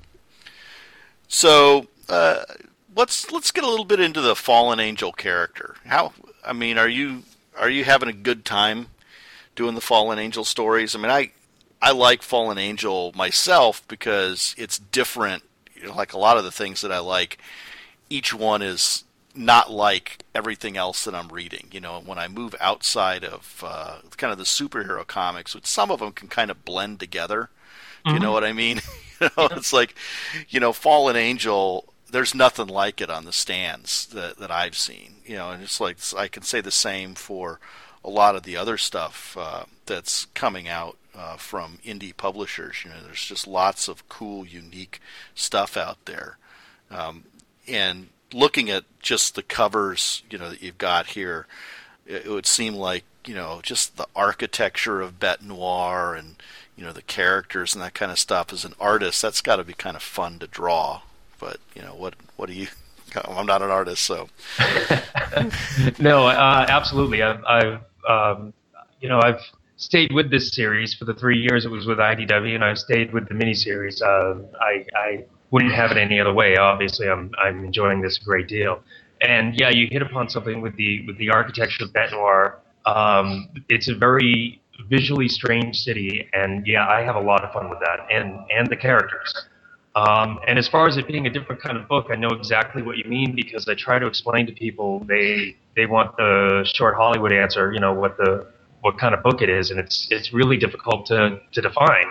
So uh, let's let's get a little bit into the Fallen Angel character. How, I mean, are you are you having a good time doing the Fallen Angel stories? I mean, I I like Fallen Angel myself because it's different. Like a lot of the things that I like, each one is not like everything else that I'm reading. You know, when I move outside of uh, kind of the superhero comics, which some of them can kind of blend together. Mm-hmm. You know what I mean? you know, it's like, you know, Fallen Angel, there's nothing like it on the stands that, that I've seen. You know, and it's like I can say the same for a lot of the other stuff uh, that's coming out. Uh, from indie publishers, you know, there's just lots of cool, unique stuff out there. Um, and looking at just the covers, you know, that you've got here, it, it would seem like, you know, just the architecture of Bête Noire and, you know, the characters and that kind of stuff. As an artist, that's got to be kind of fun to draw. But, you know, what what do you? I'm not an artist, so. No, uh, absolutely. I've, I've um, you know, I've. stayed with this series for the three years it was with I D W, and I've stayed with the miniseries. Uh, I, I wouldn't have it any other way. Obviously, I'm I'm enjoying this a great deal. And yeah, you hit upon something with the with the architecture of Bête Noire. Um, it's a very visually strange city, and yeah, I have a lot of fun with that, and and the characters. Um, and as far as it being a different kind of book, I know exactly what you mean because I try to explain to people they they want the short Hollywood answer, you know, what the what kind of book it is, and it's it's really difficult to, to define.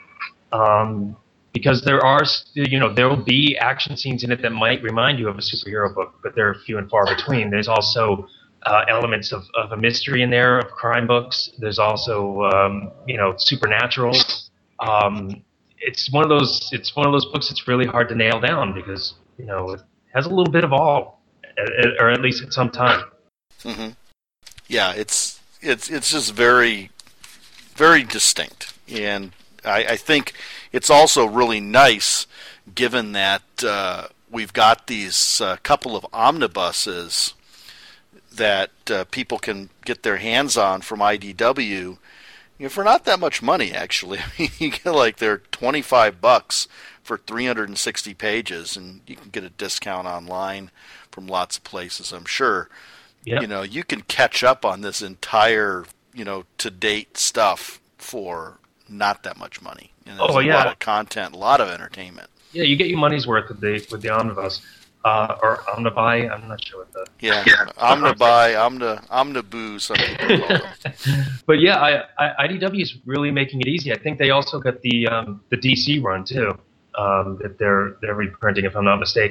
Um, because there are, you know, there will be action scenes in it that might remind you of a superhero book, but they're few and far between. There's also uh, elements of, of a mystery in there, of crime books. There's also, um, you know, supernatural. Um, it's one of those. It's one of those books that's really hard to nail down because, you know, it has a little bit of all, or at least at some time. Mm-hmm. Yeah, it's. It's it's just very, very distinct, and I, I think it's also really nice, given that uh, we've got these uh, couple of omnibuses that uh, people can get their hands on from I D W, you know, for not that much money. Actually, I mean, you get like they're twenty-five bucks for three hundred sixty pages, and you can get a discount online from lots of places, I'm sure. Yep. You know, you can catch up on this entire, you know, to-date stuff for not that much money. You know, there's oh, a yeah. lot of content, a lot of entertainment. Yeah, you get your money's worth with the with the omnibus. Uh, or omnibuy, I'm not sure what the... Yeah, yeah. omnibuy, omni, omniboo, some people call it. But yeah, I, I, I D W is really making it easy. I think they also got the um, the D C run, too, um, that they're they're reprinting, if I'm not mistaken.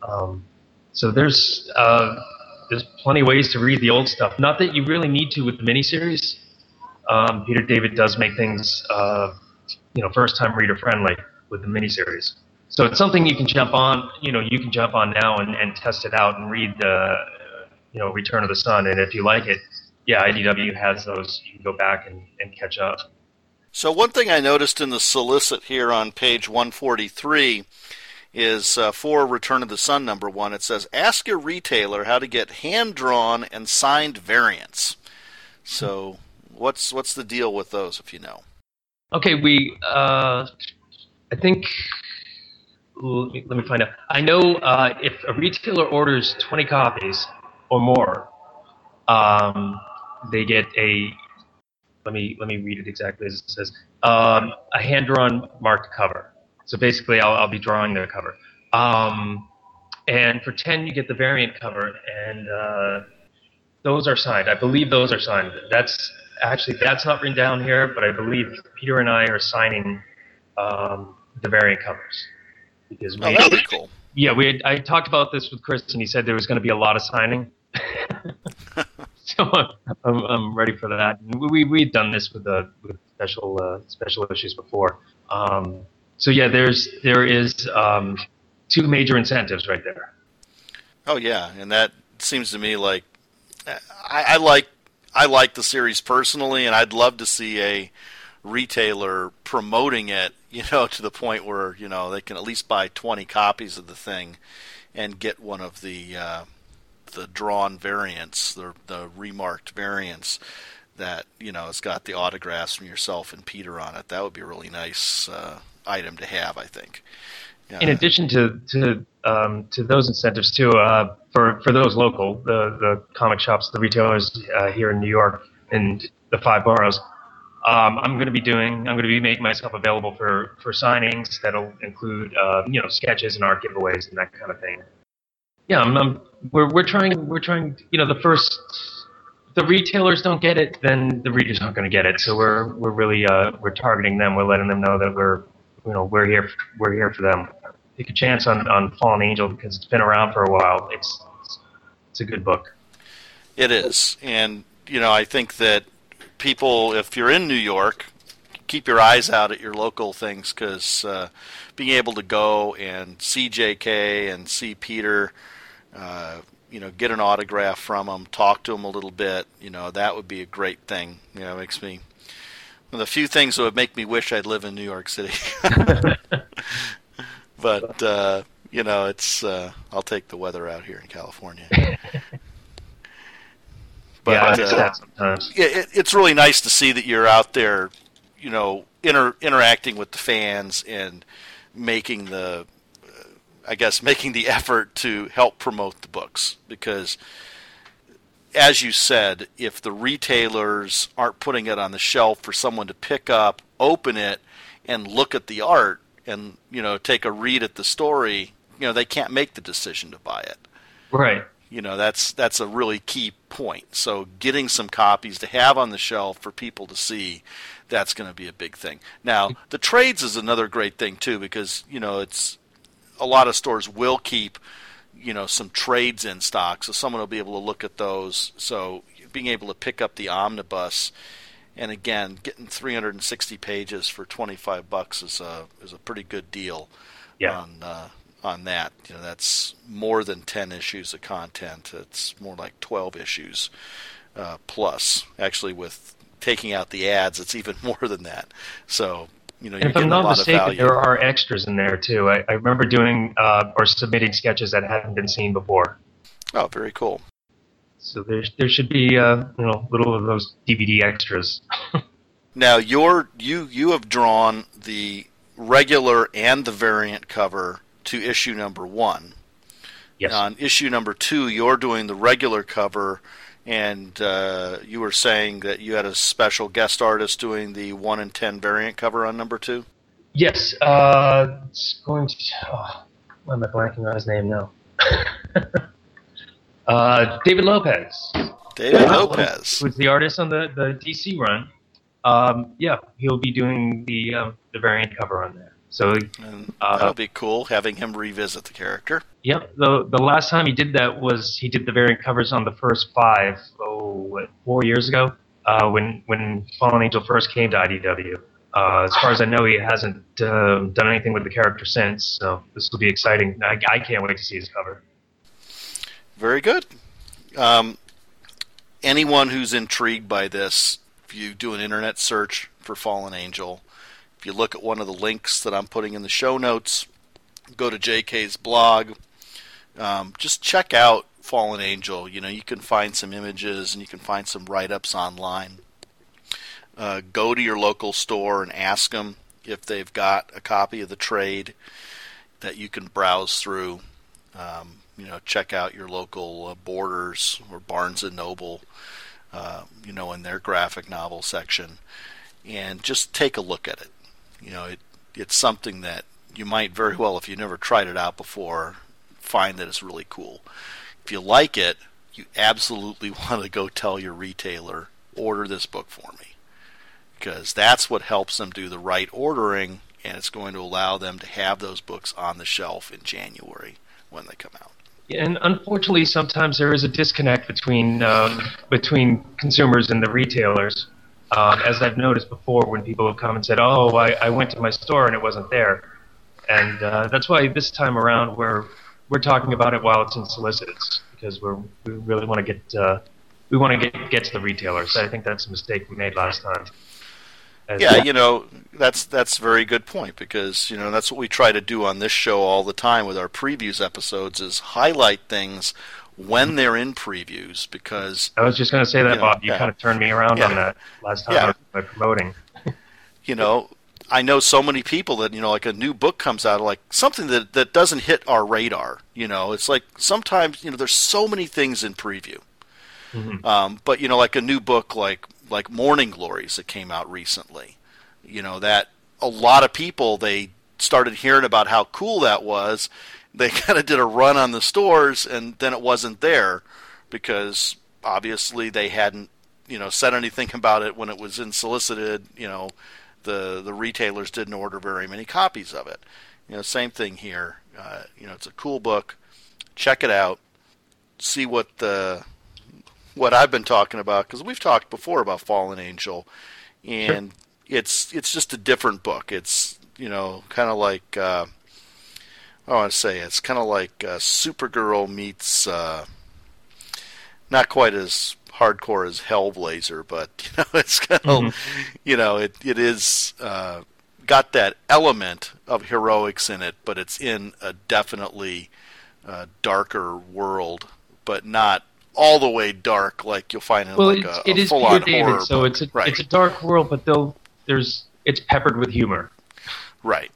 Um, so there's uh, there's plenty of ways to read the old stuff. Not that you really need to with the miniseries. Um, Peter David does make things, uh, you know, first-time reader-friendly with the miniseries. So it's something you can jump on. You know, you can jump on now and, and test it out and read the, you know, Return of the Sun. And if you like it, yeah, I D W has those. You can go back and, and catch up. So one thing I noticed in the solicit here on page one forty-three is uh, for Return of the Sun number one. It says, ask your retailer how to get hand-drawn and signed variants. So what's what's the deal with those, if you know? Okay, we, uh, I think, let me, let me find out. I know uh, if a retailer orders twenty copies or more, um, they get a, let me let me read it exactly as it says, um, a hand-drawn marked cover. So basically, I'll, I'll be drawing the cover. Um, and for ten, you get the variant cover, and uh, those are signed. I believe those are signed. That's actually, that's not written down here, but I believe Peter and I are signing um, the variant covers. Because we, oh, that'd be cool. Yeah, we had, I talked about this with Chris, and he said there was going to be a lot of signing. So I'm, I'm ready for that. We we've done this with the with special uh, special issues before. Um, So yeah, there's there is um, two major incentives right there. Oh yeah, and that seems to me like I, I like I like the series personally, and I'd love to see a retailer promoting it, you know, to the point where you know they can at least buy twenty copies of the thing and get one of the uh, the drawn variants, the the remarked variants that you know has got the autographs from yourself and Peter on it. That would be a really nice Uh, item to have, I think. Yeah. In addition to to um, to those incentives too, uh, for for those local, the the comic shops, the retailers uh, here in New York and the five boroughs, um, I'm going to be doing. I'm going to be making myself available for, for signings that'll include uh, you know sketches and art giveaways and that kind of thing. Yeah, I'm, I'm, we're we're trying we're trying. You know, the first. The retailers don't get it, then the readers aren't going to get it. So we're we're really uh, we're targeting them. We're letting them know that we're. You know, we're here. We're here for them. Take a chance on, on Fallen Angel because it's been around for a while. It's, it's it's a good book. It is, and you know, I think that people, if you're in New York, keep your eyes out at your local things because uh, being able to go and see J K and see Peter, uh, you know, get an autograph from him, talk to him a little bit, you know, that would be a great thing. You know, it makes me. One of the few things that would make me wish I'd live in New York City. But, uh, you know, it's uh, I'll take the weather out here in California. But yeah, I uh, understand sometimes. it, it's really nice to see that you're out there, you know, inter- interacting with the fans and making the, uh, I guess, making the effort to help promote the books because as you said, if the retailers aren't putting it on the shelf for someone to pick up, open it, and look at the art and, you know, take a read at the story, you know, they can't make the decision to buy it. Right. You know, that's that's a really key point. So getting some copies to have on the shelf for people to see, that's going to be a big thing. Now, the trades is another great thing, too, because, you know, it's a lot of stores will keep you know, some trades in stock, so someone will be able to look at those. So being able to pick up the omnibus, and again, getting three hundred sixty pages for twenty-five bucks is a is a pretty good deal. Yeah. On uh, on that, you know, that's more than ten issues of content. It's more like twelve issues uh, plus. Actually, with taking out the ads, it's even more than that. So. You know, and if I'm not mistaken, there are extras in there too. I, I remember doing uh, or submitting sketches that hadn't been seen before. Oh, very cool. So there, there should be uh, you know, little of those D V D extras. Now, you're, you you have drawn the regular and the variant cover to issue number one. Yes. On issue number two, you're doing the regular cover. And uh, you were saying that you had a special guest artist doing the one in ten variant cover on number two? Yes. Uh, it's going to... Oh, why am I blanking on his name now? uh, David Lopez. David Lopez. Who's the artist on the, the D C run. Um, yeah, he'll be doing the um, the variant cover on there. So And uh, that'll be cool, having him revisit the character. Yep. The the last time he did that was he did the variant covers on the first five, oh, what, four years ago, uh, when when Fallen Angel first came to I D W. Uh, as far as I know, he hasn't uh, done anything with the character since, so this will be exciting. I, I can't wait to see his cover. Very good. Um, anyone who's intrigued by this, if you do an internet search for Fallen Angel, if you look at one of the links that I'm putting in the show notes, go to J K's blog, um, just check out Fallen Angel. You know, you can find some images and you can find some write-ups online. Uh, go to your local store and ask them if they've got a copy of the trade that you can browse through. Um, you know, check out your local uh, Borders or Barnes and Noble, uh, you know, in their graphic novel section, and just take a look at it. You know, it it's something that you might very well, if you've never tried it out before, find that it's really cool. If you like it, you absolutely want to go tell your retailer, order this book for me. Because that's what helps them do the right ordering, and it's going to allow them to have those books on the shelf in January when they come out. And unfortunately, sometimes there is a disconnect between um, between consumers and the retailers. Um, as I've noticed before, when people have come and said, "Oh, I, I went to my store and it wasn't there," and uh, that's why this time around we're we're talking about it while it's in solicits, because we're we really want to get uh, we want to get get to the retailers. I think that's a mistake we made last time. As yeah, you know, that's that's a very good point, because, you know, that's what we try to do on this show all the time with our previews episodes, is highlight things when they're in previews, because... I was just going to say that, you know, Bob. You yeah. kind of turned me around yeah. on that last time yeah. by promoting. You know, I know so many people that, you know, like a new book comes out, like something that, that doesn't hit our radar. You know, it's like sometimes, you know, there's so many things in preview. Mm-hmm. Um, but, you know, like a new book like like Morning Glories that came out recently, you know, that a lot of people, they started hearing about how cool that was. They kind of did a run on the stores, and then it wasn't there because obviously they hadn't, you know, said anything about it when it was in solicited. You know, the the retailers didn't order very many copies of it. You know, same thing here. Uh, you know, it's a cool book. Check it out. See what the what I've been talking about, because we've talked before about Fallen Angel, and sure. it's it's just a different book. It's, you know, kind of like uh, I want to say it's kind of like uh, Supergirl meets uh, not quite as hardcore as Hellblazer, but, you know, it's kind of mm-hmm. you know it it is uh, got that element of heroics in it, but it's in a definitely uh, darker world, but not all the way dark like you'll find in well, like it's, a, it a is full-on Peter horror. David, so book. it's a right. it's a dark world, but they'll there's it's peppered with humor. Right.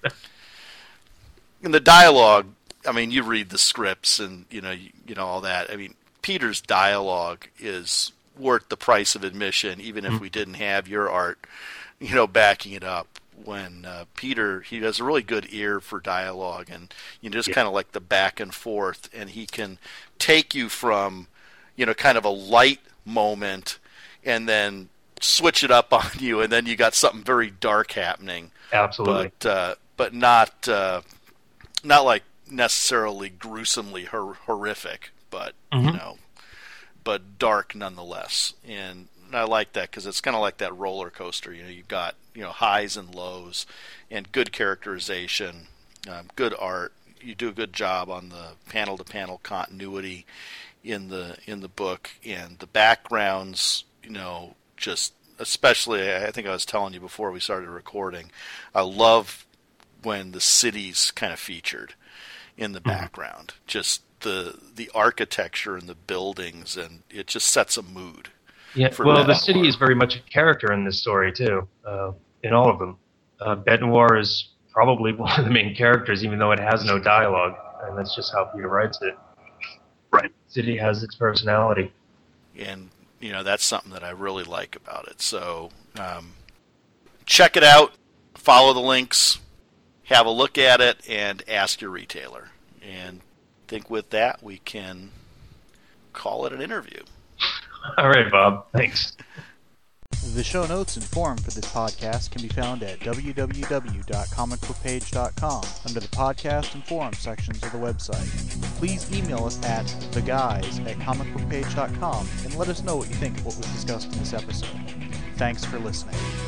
And the dialogue, I mean, you read the scripts and, you know, you, you know all that. I mean, Peter's dialogue is worth the price of admission, even if mm-hmm. we didn't have your art, you know, backing it up. When uh, Peter, he has a really good ear for dialogue, and you know, just yeah. kind of like the back and forth, and he can take you from, you know, kind of a light moment and then switch it up on you, and then you got something very dark happening. Absolutely. But uh, but not uh, not like necessarily gruesomely hor- horrific, but mm-hmm. you know, but dark nonetheless. And I like that because it's kind of like that roller coaster. You know, you've got, you know, highs and lows, and good characterization, um, good art. You do a good job on the panel-to-panel continuity in the in the book, and the backgrounds. You know, just especially, I think I was telling you before we started recording, I love when the city's kind of featured in the mm-hmm. background. Just the the architecture and the buildings, and it just sets a mood. Yeah, well, the city is very much a character in this story, too, uh, in all of them. Uh, Bete Noire is probably one of the main characters, even though it has no dialogue, and that's just how Peter writes it. Right. The city has its personality. And, you know, that's something that I really like about it. So, um, check it out, follow the links, have a look at it, and ask your retailer. And I think with that, we can call it an interview. All right, Bob. Thanks. The show notes and forum for this podcast can be found at w w w dot comic book page dot com under the podcast and forum sections of the website. Please email us at the guys at comic book page dot com and let us know what you think of what was discussed in this episode. Thanks for listening.